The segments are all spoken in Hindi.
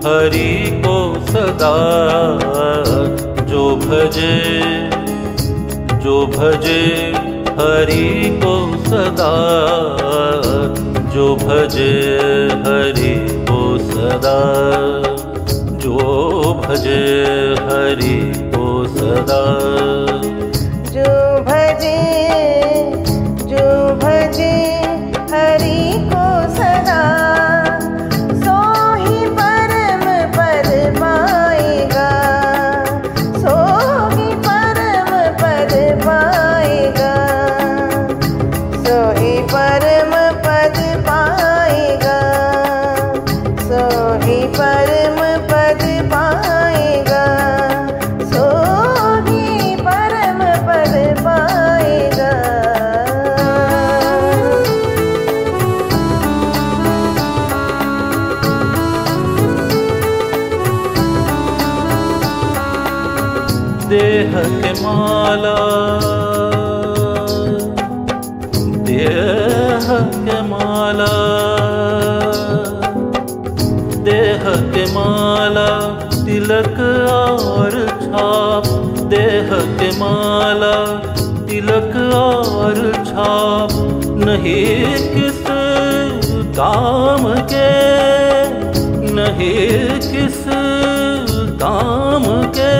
हरि को सदा। जो भजे हरि को सदा, जो भजे हरि को सदा, जो भजे हरि को सदा। जो भजे हरि को सदा, सो ही परम पद पाएगा, सो ही परम पद पाएगा, सो ही परम पद पाएगा, सो ही परम पद पाएगा, सो ही परम पद पाएगा। देह के माला, देह के माला, देह के माला, तिलक और छाप, देह के माला, तिलक और छाप, नहीं किस काम के, नहीं किस काम के।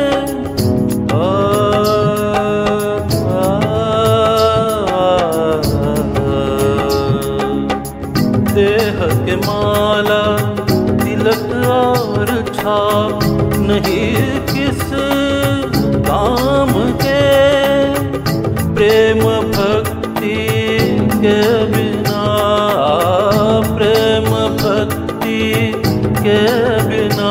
देह के माला, तिलक और छाप, नहीं किस काम के। प्रेम भक्ति के बिना, प्रेम भक्ति के बिना,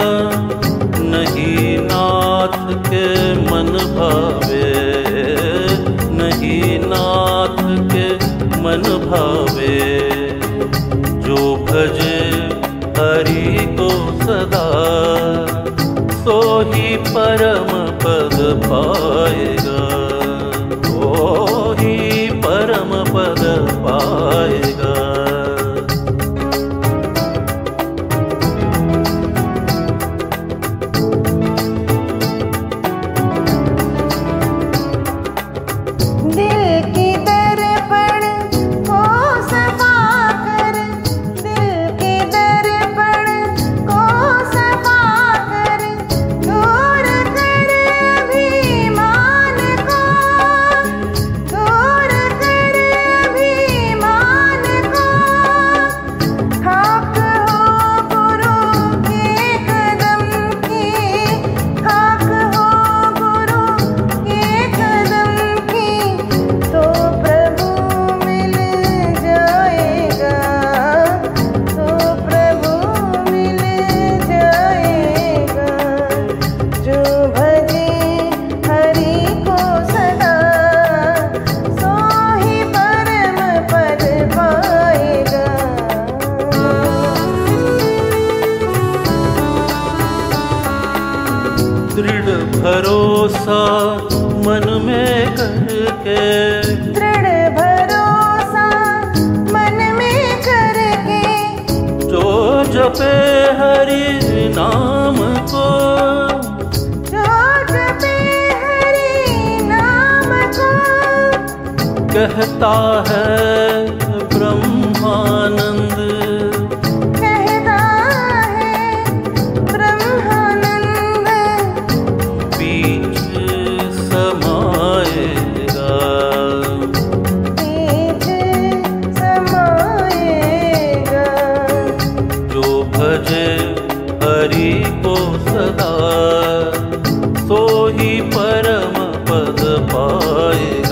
नहीं नाथ के मन भावे, नहीं नाथ के मन भावे। जो भजे हरि को सदा, सो ही परम पद पाएगा, सो ही परम पद पाएगा। दृढ़ भरोसा मन में करके, दृढ़ भरोसा मन में करके, जो जपे हरि नाम को, जो जपे हरि नाम को, कहता है ब्रह्मानंद, कहता है ब्रह्मानंद, बीच समाएगा, बीच समाएगा। जो भजे हरि को सदा, सो ही परम पद पाएगा।